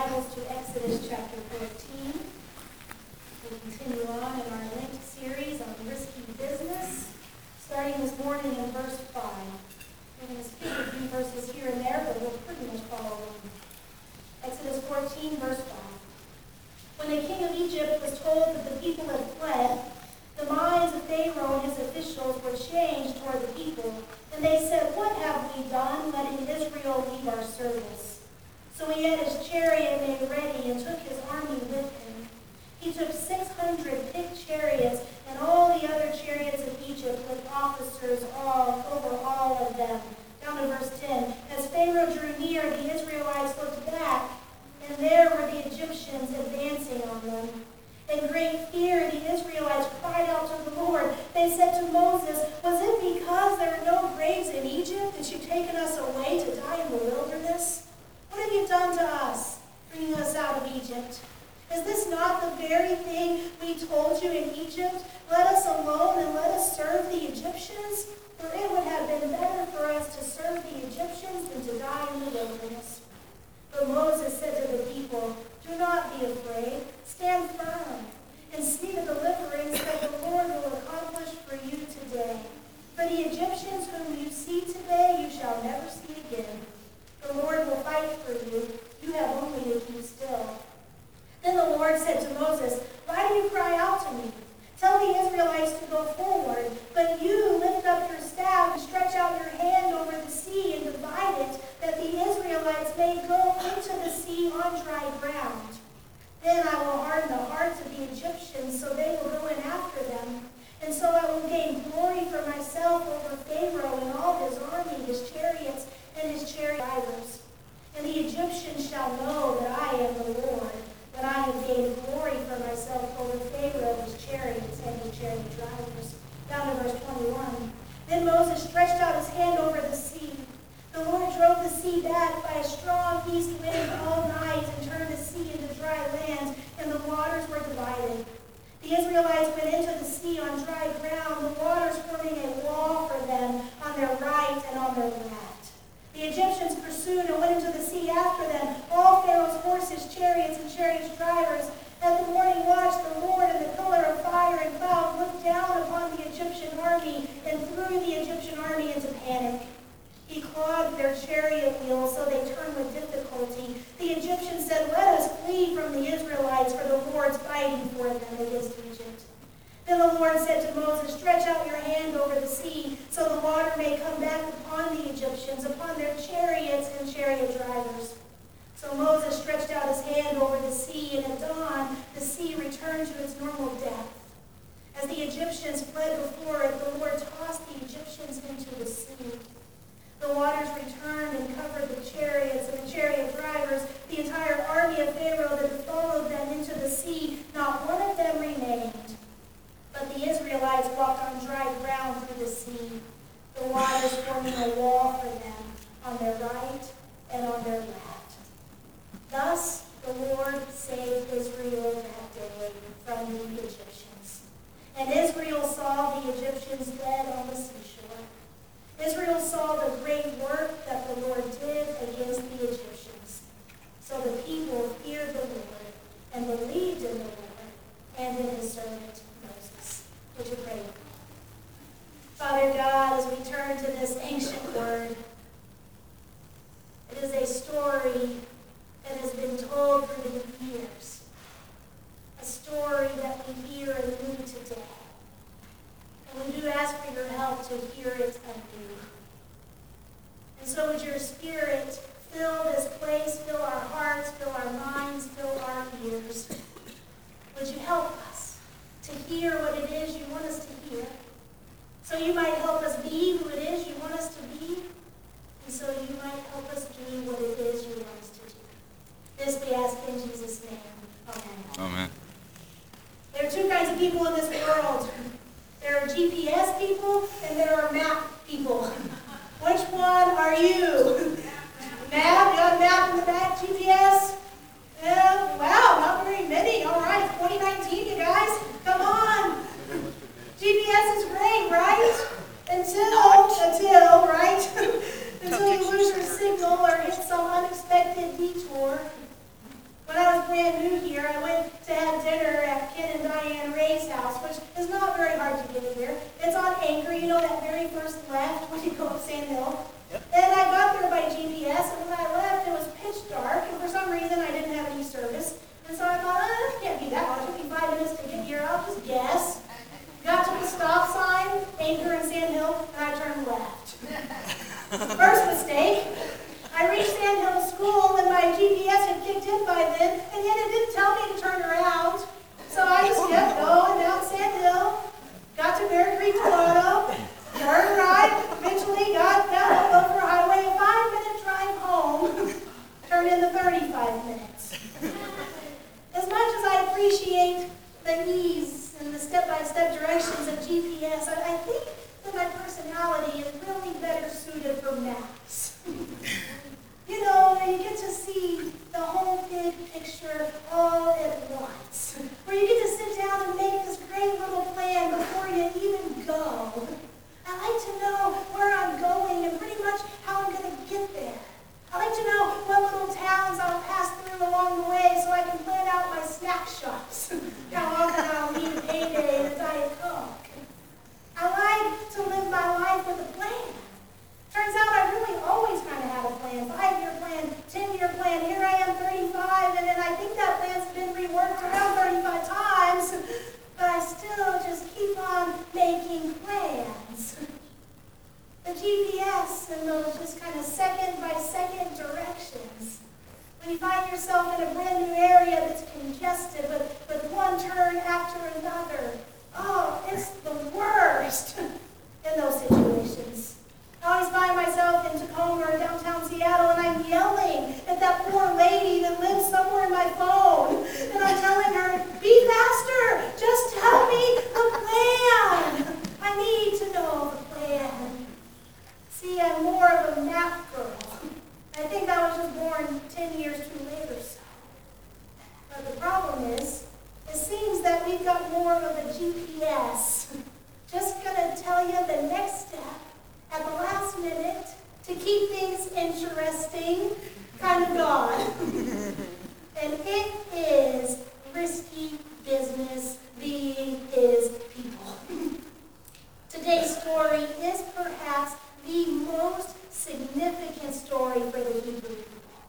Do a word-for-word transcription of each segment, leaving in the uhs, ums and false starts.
Bibles to Exodus chapter fourteen. We continue on in our Lent series on risky business, starting this morning in verse five. We're going to speak a few verses here and there, but we'll pretty much follow along. Exodus fourteen, verse five. When the king of Egypt was told that the people had fled, the minds of Pharaoh and his officials were changed toward the people, and they said, "What have we done, letting Israel leave our service?" So he had his chariot made ready and took his army with him. He took six hundred picked chariots and all the other chariots of Egypt with officers all over all of them. Down to verse ten. As Pharaoh drew near, the Israelites looked back, and there were the Egyptians advancing on them. In great fear, the Israelites cried out to the Lord. They said to Moses, "Was it because there are no graves in Egypt that you've taken us away to die in the wilderness? What have you done to us, bringing us out of Egypt? Is this not the very thing we told you in Egypt? Let us alone and let us serve the Egyptians? For it would have been better for us to serve the Egyptians than to die in the wilderness." But Moses said to the people, "Do not be afraid. Stand firm and see the deliverance that the Lord will accomplish for you today. For the Egyptians whom you see today, you shall never see again. The Lord will fight for you. You have only to keep still." Then the Lord said to Moses, "Why do you cry out to me? Tell the Israelites to go forward, but you lift up your staff and stretch out your hand over the sea and divide it, that the Israelites may go into the sea on dry ground. Then I will harden the hearts of the Egyptians, so they will go in after them. And so I will gain glory for myself over Pharaoh and all his army, his chariots, and his chariot drivers. And the Egyptians shall know that I am the Lord, when I have gained glory for myself over Pharaoh, his chariots, and his chariot drivers." Down to verse twenty-one. Then Moses stretched out his hand over the sea. The Lord drove the sea back by a strong east wind all night and turned the sea into dry land, and the waters were divided. The Israelites went into the sea on dry ground, the waters forming a wall for them on their right and on their left. The Egyptians pursued and went into the sea after them, all Pharaoh's horses, chariots, and chariot drivers. At the morning watch, the Lord in the pillar of fire and cloud looked down upon the Egyptian army and threw the Egyptian army into panic. He clogged their chariot wheels so they turned with difficulty. The Egyptians said, "Let us flee from the Israelites, for the Lord's fighting for them against Egypt." Then the Lord said to Moses, "Stretch out your hand over the sea, so the water may come back upon the Egyptians, upon their chariots and chariot drivers." So Moses stretched out his hand over the sea, and at dawn the sea returned to its normal depth. As the Egyptians fled before it, the Lord tossed the Egyptians into the sea. The waters returned and covered the chariots and the chariot drivers, the entire army of Pharaoh that had followed them into the sea. Not one of them remained. But the Israelites walked on dry ground through the sea, the waters forming a wall for them on their right and on their left. Thus the Lord saved Israel that day from the Egyptians. And Israel saw the Egyptians dead on the seashore. Israel saw the great work that the Lord did against the Egyptians. So the people feared the Lord and believed in the Lord and in his servant Moses. Would you pray? Father God, as we turn to this ancient word, it is a story that has been told through the years. A story that we hear anew today. And we do ask for your help to hear it anew. And so would your Spirit fill this place, fill our hearts, fill our minds, fill our ears. Would you help us to hear what it is you want us to hear, so you might help us be who it is you want us to be, and so you might help us do what it is you want us to do. This we ask in Jesus' name. Amen. Amen. There are two kinds of people in this world. There are G P S people and there are map people. Which one are you? Map? You got a map in the back? G P S? Yeah, wow, not very many. All right, twenty nineteen, you guys. Come on. G P S is great, right? Until, until, right? Until you lose your signal or hit some brand new here, I went to have dinner at Ken and Diane Ray's house, which is not very hard to get here. It's on Anchor, you know that very first left when you go up Sand Hill. Yep. And I got there by G P S, and when I left, it was pitch dark, and for some reason I didn't have any service. And so I thought, oh, it can't be that long. It took me five minutes to get here. I'll just guess. Got to the stop sign, Anchor and Sand Hill, and I turned left. First mistake. I reached Sand Hill School, and my G P S had kicked in by then, and yet it didn't tell me to turn around. So I just kept going down Sand Hill, got to Bear Creek, Toronto, turned right, eventually got down over highway, a five-minute drive home, turned into thirty-five minutes. As much as I appreciate the ease and the step-by-step directions of G P S, I, I think that my personality is really better suited for maps. You know, where you get to see the whole big picture all at once. Where you get to sit down and make this great little plan before you even go. I like to know where I'm going and pretty much how I'm going to get there. I like to know what little towns I'll pass through along the way so I can plan out my snack shops. How often I'll eat a payday and a Diet Coke. I like to live my life with a plan. Turns out I really always kind of have a plan. Five-year plan, ten-year plan. Here I am, thirty-five, and then I think that plan's been reworked around thirty-five times. But I still just keep on making plans. The G P S and those just kind of second-by-second directions. When you find yourself in a brand new area that's congested with, with one turn after another, oh, it's the worst in those situations. I always find myself in Tacoma or downtown Seattle, and I'm yelling at that poor lady that lives somewhere in my phone. And I'm telling her, be faster, just tell me the plan. I need to know the plan. See, I'm more of a map girl. I think I was just born ten years too late or so. But the problem is, it seems that we've got more of a G P S. Just going to tell you the next step at the last minute to keep things interesting, kind of gone. And it is risky business being his people. Today's story is perhaps the most significant story for the Hebrew people.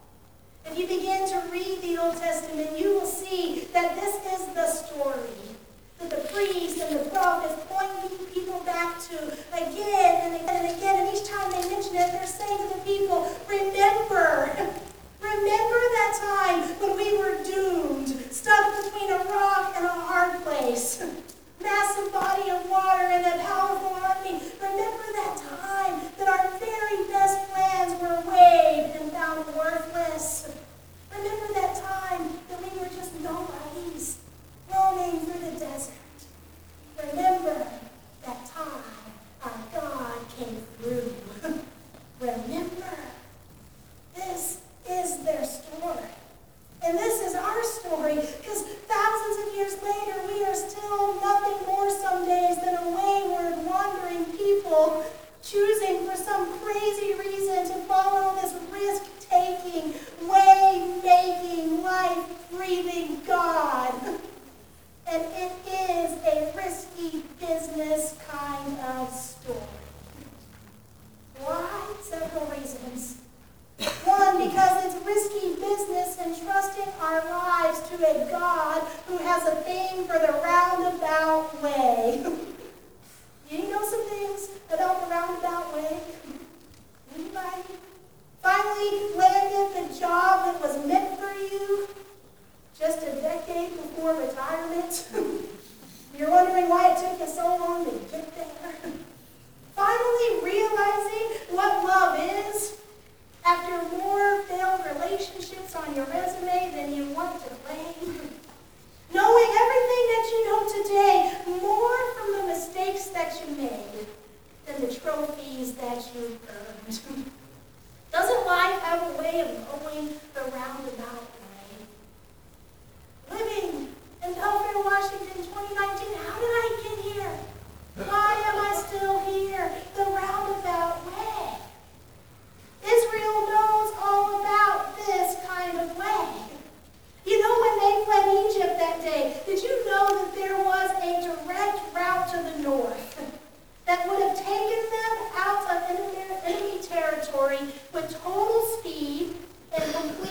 If you begin to read the Old Testament, you will see that this is the story that the priests and the prophets pointing people back to again and again and again. And each time they mention it, they're saying to the people, remember, remember that time when we were doomed, stuck between a rock and a hard place, massive body of water and a powerful army. Remember that time that our very best plans were waived and found worthless. Remember that time that we were just nobodies, roaming through the desert. Remember that time our God came through. Remember, this is their story. And this is our story, because thousands of years later, we are still nothing more some days than a wayward, wandering people choosing for some crazy reason to follow this risk-taking, way-making, life-breathing God. And it is a risky business kind of story. Why? Several reasons. One, because it's risky business entrusting our lives to a God who has a thing for the roundabout way. You know some things about the roundabout way? Anybody? Finally landed the job that was meant for you just a decade before retirement? You're wondering why it took you so long to get there? Finally realizing what love is after more failed relationships on your resume than you want to claim? Knowing everything that you know today, more from the mistakes that you made than the trophies that you earned. Doesn't life have a way of going the roundabout way? Living in Belfair, Washington, twenty nineteen, how did I get here? Why am I still here? The roundabout way. Israel knows all about this kind of way.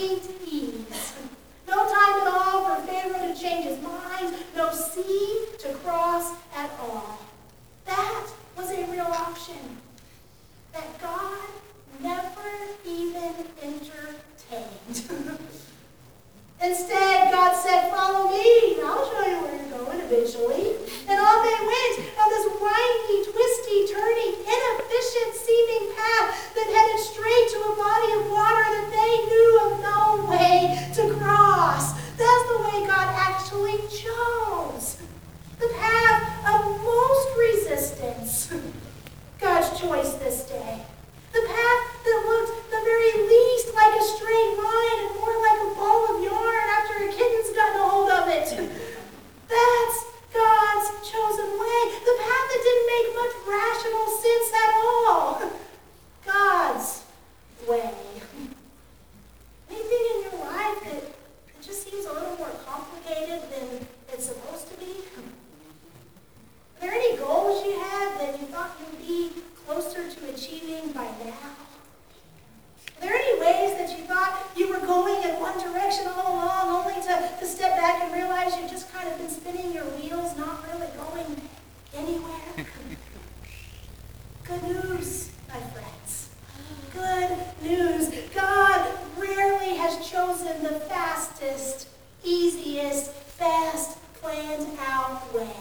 complete ease. No time at all for Pharaoh to change his mind. No sea to cross at all. That was a real option that God never even entertained. Instead, God said, follow me, and I'll show you where you're going eventually. And on they went on this windy, twisty, turning, inefficient seeming path that headed straight to a body of water that they knew of no way to cross. That's the way God actually chose. The path of most resistance. God's choice this day. The path that looked the very least like a straight line and more like a ball of yarn after a kitten's gotten a hold of it. That's God's chosen way. The path that didn't make much rational sense at all. God's way. Anything in your life that it just seems a little more complicated than it's supposed to be? Are there any goals you had that you thought you'd be closer to achieving by now? Are there any ways that you thought you were going in one direction all along, only to, to step back and realize you've just kind of been spinning your wheels, not really going anywhere? Good news, my friends. Good news. God rarely has chosen the fastest, easiest, fast, planned out way.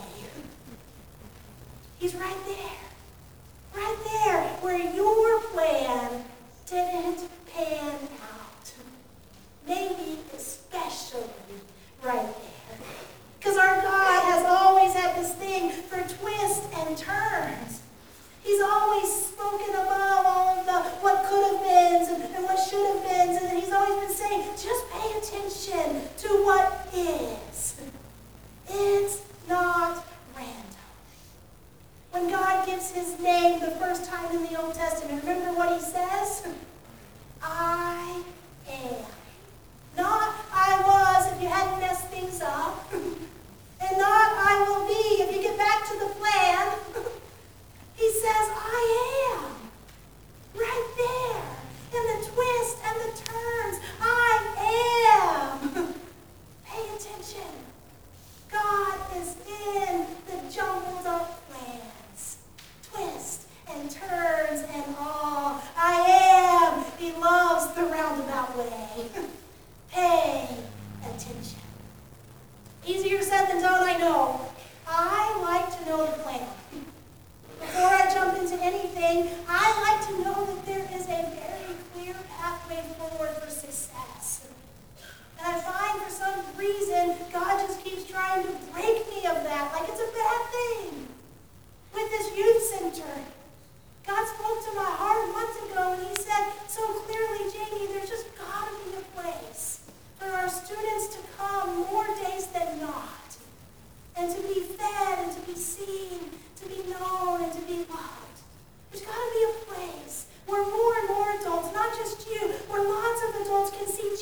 He's right there. Right there, where your plan didn't pan out. Maybe especially right there. Because our God has always had this thing for twists and turns. He's always spoken above all of the what could have beens and, and what should have beens, and he's always been saying, just pay attention to what is. It's not random. When God gives his name the first time in the Old Testament, remember what he says? I am. Not I was if you hadn't messed things up. And not I will be if you get back to the plan. He says, I am. Right there. In the twists and the turns. I am. Pay attention. God is in the jumbled up plans. Twists and turns and all. I am. He loves the roundabout way. Pay attention. Easier said than done, I know. I like to know the plan. Before I jump into anything, I like to know that there is a very clear pathway forward for success. And I find for some reason, God just keeps trying to break me of that, like it's a bad thing. With this youth center, God spoke to my heart months ago, and he said so clearly, Jamie, there's just got to be a place for our students to come more days than not, and to be fed, and to be seen, to be known, and to be loved. There's got to be a place where more and more adults, not just you, where lots of adults can see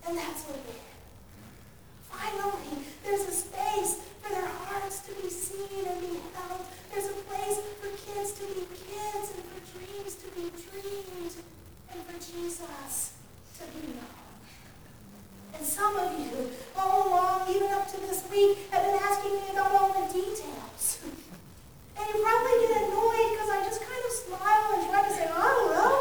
And that's what they did. Finally, there's a space for their hearts to be seen and be held. There's a place for kids to be kids and for dreams to be dreamed and for Jesus to be known. And some of you, all along, even up to this week, have been asking me about all the details. And you probably get annoyed because I just kind of smile and try to say, I don't know.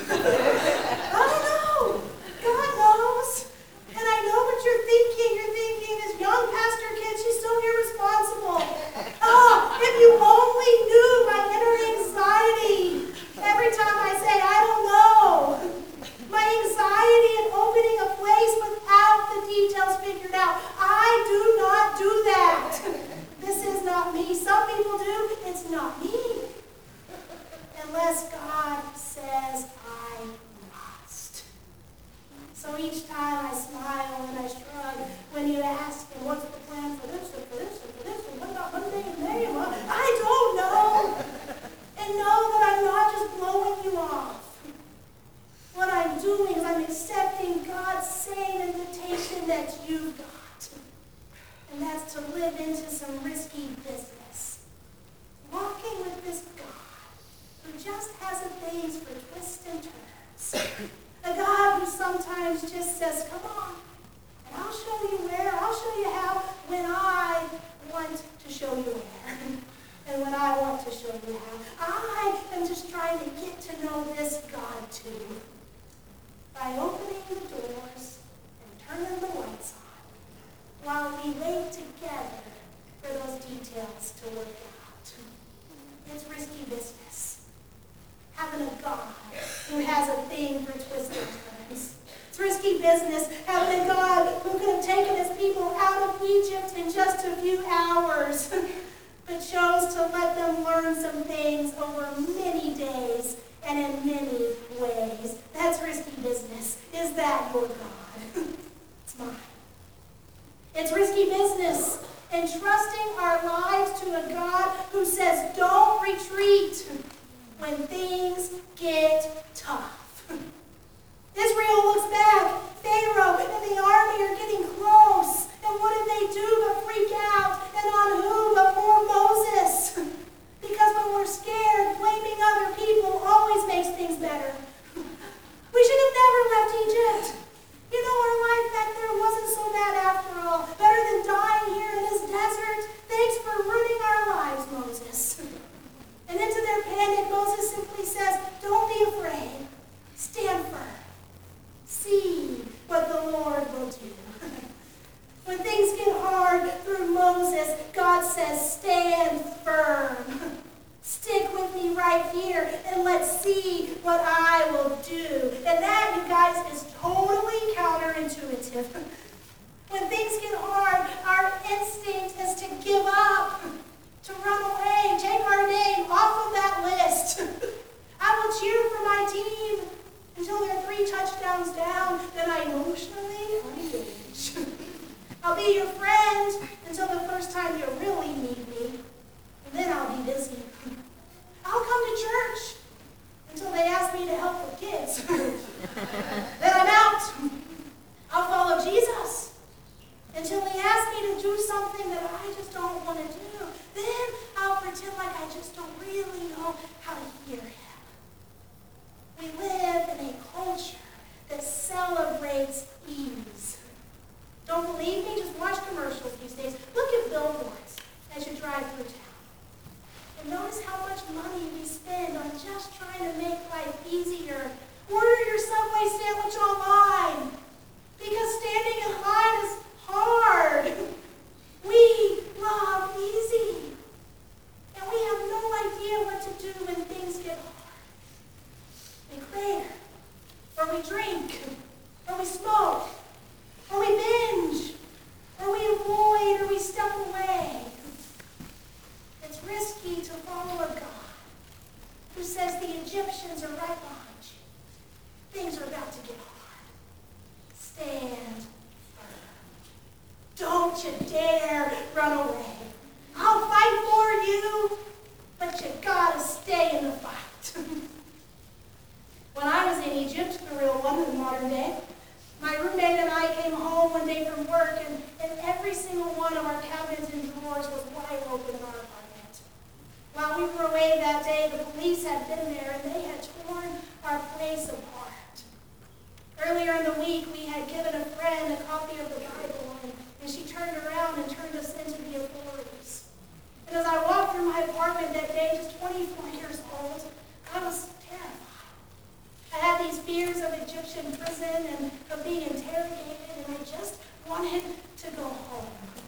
I don't know. God knows. And I know what you're thinking. You're thinking, this young pastor kid, she's so irresponsible. Oh, if you only knew my inner anxiety every time I say, I don't know. My anxiety in opening a place without the details figured out. I do not do that. This is not me. Some people do. It's not me. Unless God says I must. So each time I smile and I shrug when you ask, and what's the plan for this and for this and for this and what about Monday and May? And what? I don't know. And know that I'm not just blowing you off. What I'm doing is I'm accepting God's same invitation that you've got. And that's to live into some risky business. Walking with this God who just has a things for twists and turns. A God who sometimes just says, come on, and I'll show you where, I'll show you how, when I want to show you where. And when I want to show you how. I am just trying to get to know this God too. By opening the doors and turning the lights on, while we wait together for those details to work out. It's risky business. Having a God who has a thing for twists and turns. It's risky business having a God who could have taken his people out of Egypt in just a few hours, but chose to let them learn some things over many days and in many ways. That's risky business. Is that your God? It's mine. It's risky business entrusting our lives to a God who says, don't retreat when things get tough. Israel looks back. Pharaoh and the army are getting close. And what did they do but freak out? And on who but poor Moses? Because when we're scared, blaming other people always makes things better. We should have never left Egypt. You know, our life back there wasn't so bad after all. Better than dying here in this desert. Thanks for ruining our lives, Moses. And into their panic, Moses simply says, don't be afraid. Stand firm. See what the Lord will do. When things get hard through Moses, God says, stand firm. Stick with me right here and let's see what I will do. And that, you guys, is totally counterintuitive. When things get hard, our instinct is to give up, to run away, take our name off of that list. I will cheer for my team until they're three touchdowns down, then I emotionally engage. I'll be your friend until the first time you really need me, and then I'll be busy. I'll come to church until they ask me to help with kids. Then I'm out. I'll follow Jesus until he asks me to do something that I just don't want to do. Then I'll pretend like I just don't really know how to hear him. We live in a culture that celebrates ease. Don't believe me? Just watch commercials these days. Look at billboards as you drive through town. And notice how much money we spend on just trying to make life easier. Order your Subway sandwich online. Because standing in line is hard. We love easy. And we have no idea what to do when things get hard. We clear, or we drink, or we smoke, or we binge, or we avoid, or we step away. It's risky to follow a God who says the Egyptians are right behind you. Things are about to get hard. Stand firm. Don't you dare run away. I'll fight for you, but you gotta stay in the fight. When I was in Egypt, the real one in the modern day, my roommate and I came While we were away that day, the police had been there and they had torn our place apart. Earlier in the week, we had given a friend a copy of the Bible, and, and she turned around and turned us into the authorities. And as I walked through my apartment that day, just twenty-four years old, I was terrified. I had these fears of Egyptian prison and of being interrogated, and I just wanted to go home.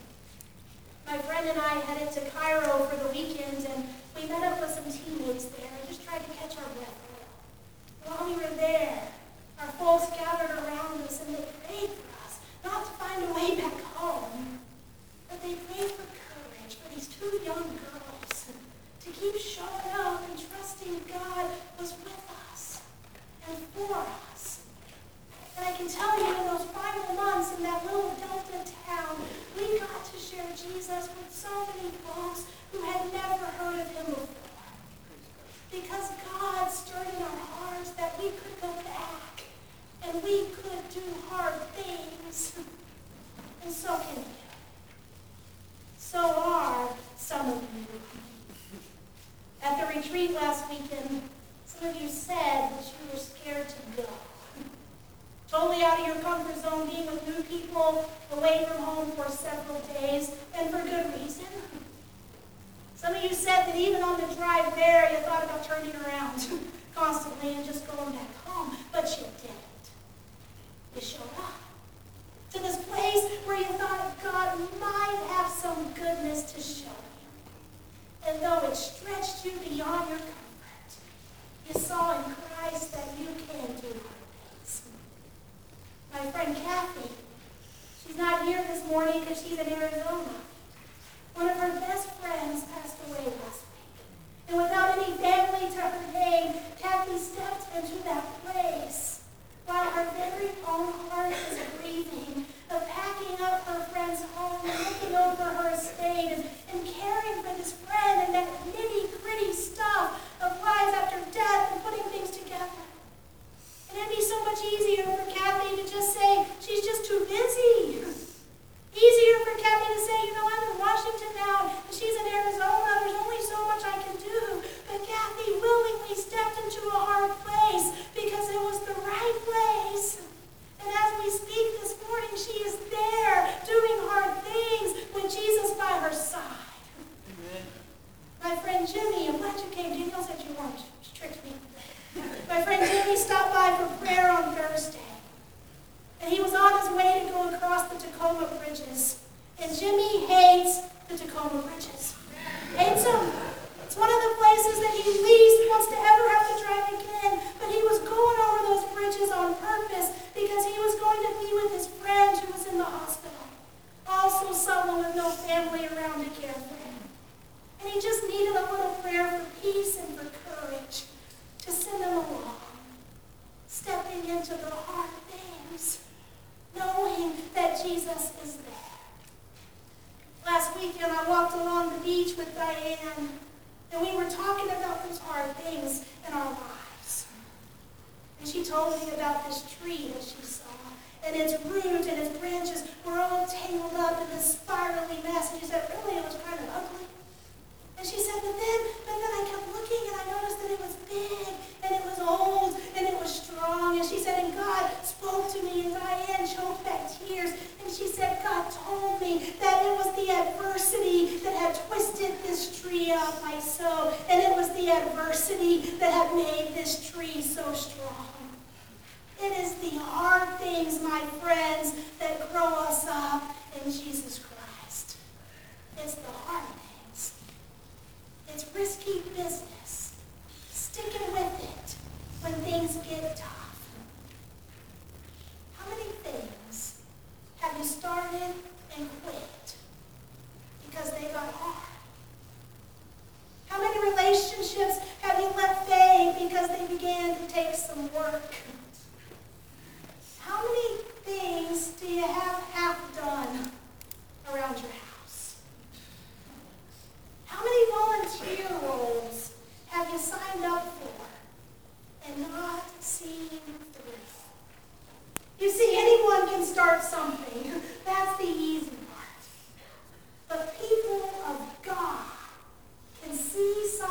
My friend and I headed to Cairo for the weekend, and we met up with some teammates there and just tried to catch our breath. While we were there, our folks gathered around us and they prayed for us, not to find a way back home, but they prayed for courage for these two young girls to keep showing up and trusting God was with us and for us. And I can tell you, in those final months in that little Delta town, we got to share Jesus with so many folks who had never heard of him before. Because God stirred in our hearts that we could go back and we could do hard things. And so can you. So are some of you. At the retreat last weekend, some of you said that you were scared to go. Totally out of your comfort zone, being with new people, away from home for several days, and for good reason. Some of you said that even on the drive there, you thought about turning around constantly and just going back home, but you didn't. You showed up to this place where you thought God might have some goodness to show you. And though it stretched you beyond your comfort, you saw in Christ that you can do hard things. My friend Kathy, she's not here this morning because she's in Arizona. One of her best friends passed away last week. And without any family to her name, Kathy stepped into that place while her very own heart is grieving, of packing up her friend's home and looking over her estate and, and caring for this friend and that nitty-gritty stuff of lives after death and putting things together. And it'd be so much easier for Kathy to just say, she's just too busy. Easier for Kathy to say, you know, I'm in Washington now, and she's in Arizona, there's only so much I can do. But Kathy willingly stepped into a hard place because it was the right place. And as we speak this morning, she is there doing hard things with Jesus by her side. Amen. My friend Jimmy, I'm glad you came. Danielle said you weren't. She tricked me. My friend Jimmy stopped by for prayer on Thursday. And he was on his way to go across the Tacoma bridges. And Jimmy hates the Tacoma bridges. Hates them. It's one of the places that he least wants to ever have to drive again. But he was going over those bridges on purpose because he was going to be with his friend who was in the hospital. Also someone with no family around to care for him. And he just needed a little prayer for peace and for courage to send him along. Stepping into the hard things. Knowing that Jesus is there. Last weekend, I walked along the beach with Diane, and we were talking about those hard things in our lives. And she told me about this tree that she saw, and its roots and its branches were all tangled up in this spirally mess. And she said, really, it was kind of ugly. And she said, but then, but then I kept looking, and I noticed that it was big, and it was old, and it was strong. And she said, and God spoke to me, and Diane choked back tears. And she said, God told me that it was the adversity that had twisted this tree up like so, and it was the adversity that had made this tree so strong. It is the hard things, my friends, that grow us up in Jesus Christ. It's the hard things. It's risky business. Sticking with it when things get tough. How many things have you started and quit because they got hard? How many relationships have you let fade because they began to take some work? How many things do you have half done around your house? How many volunteer roles have you signed up for and not seen through? You see, anyone can start something. That's the easy part. But people of God can see something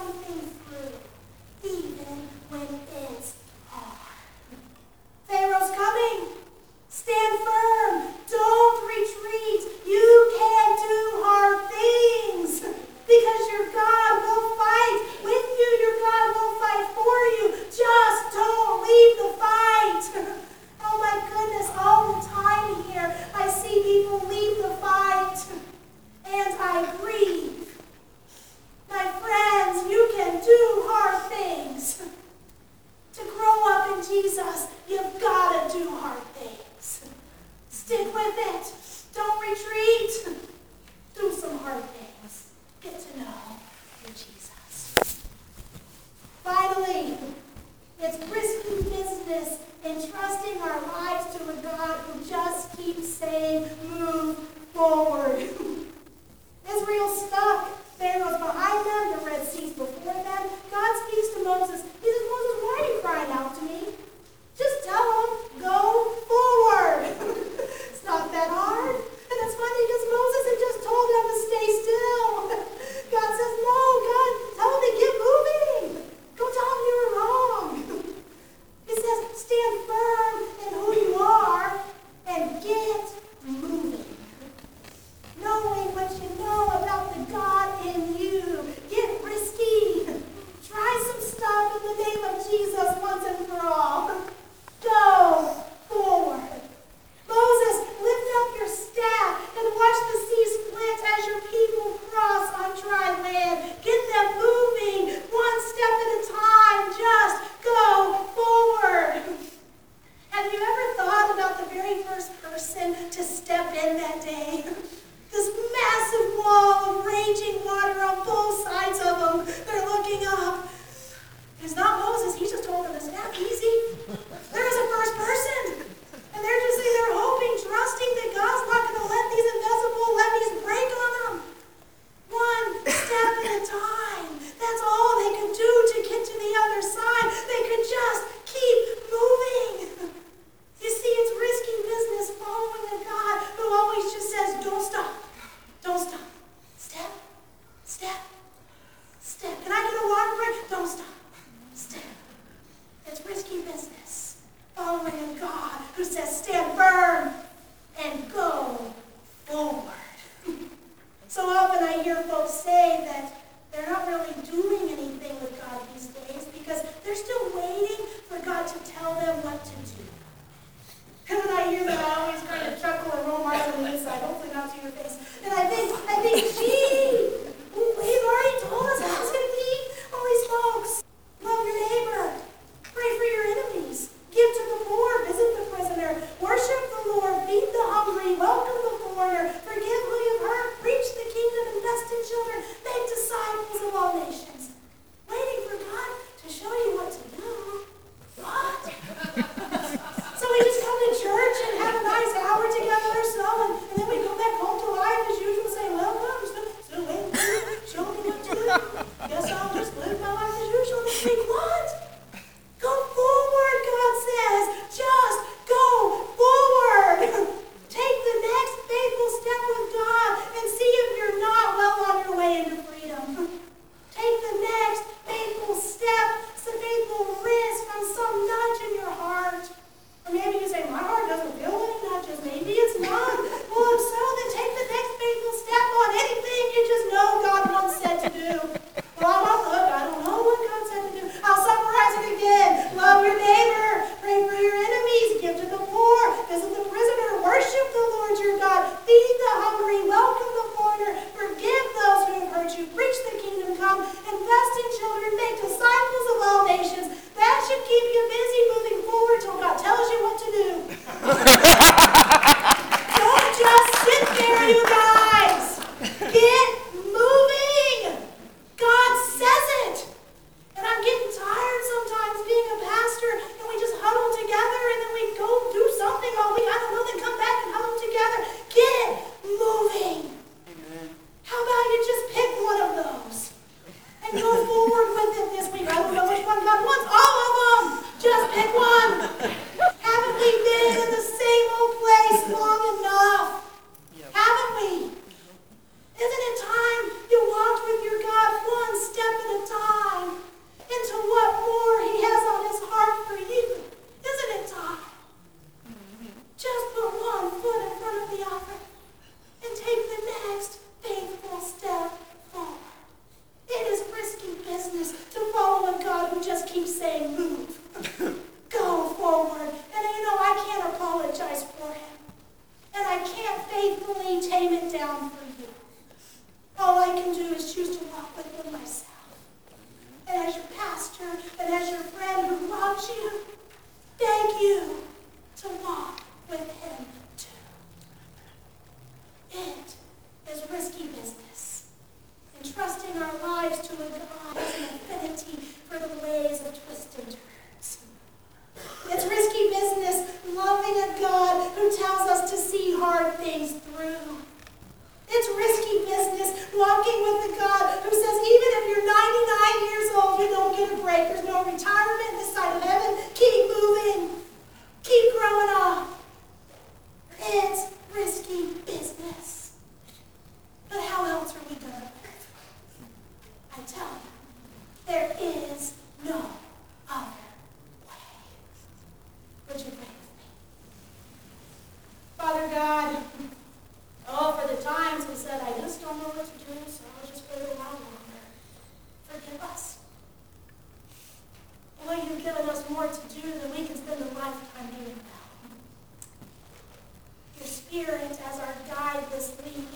things through. It's risky business, walking with the God who says even if you're ninety-nine years old, you don't get a break. There's no retirement this side of heaven. Keep moving. Keep growing up. It's risky business. But how else are we going to live? I tell you, there is no other way. Would you pray with me? Father God, oh, for the times we said, I just don't know what to do, so I'll just wait a while longer. Forgive us. Lord, you've given us more to do than we can spend a lifetime doing now. Your Spirit as our guide this week.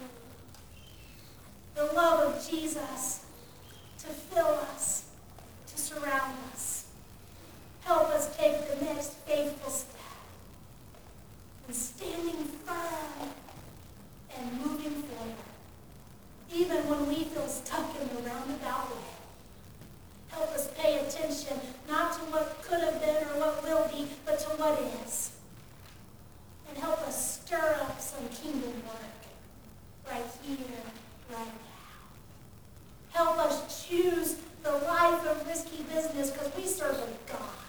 The love of Jesus to fill us, to surround us. Help us take the next faithful step in standing firm and moving forward, even when we feel stuck in the roundabout way. Help us pay attention, not to what could have been or what will be, but to what is. And help us stir up some kingdom work right here, right now. Help us choose the life of risky business because we serve a God